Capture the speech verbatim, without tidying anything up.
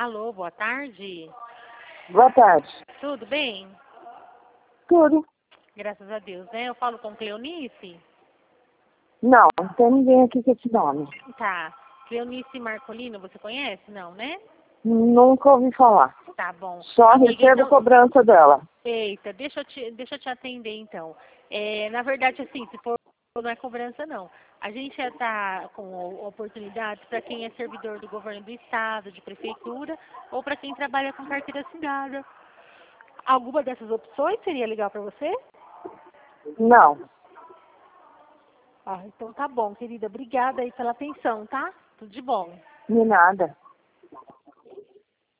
Alô, boa tarde. Boa tarde. Tudo bem? Tudo? Graças a Deus, né? Eu falo com Cleonice? Não, não tem ninguém aqui com esse nome. Tá. Cleonice Marcolino, você conhece? Não, né? Nunca ouvi falar. Tá bom. Só Amiga, recebo então... cobrança dela. Eita, deixa eu te, deixa eu te atender então. É, na verdade, assim, se for, não é cobrança não. A gente está com oportunidades para quem é servidor do governo do estado, de prefeitura, ou para quem trabalha com carteira assinada. Alguma dessas opções seria legal para você? Não, Ah, então tá bom, querida. Obrigada aí pela atenção, tá? Tudo de bom. nem nada.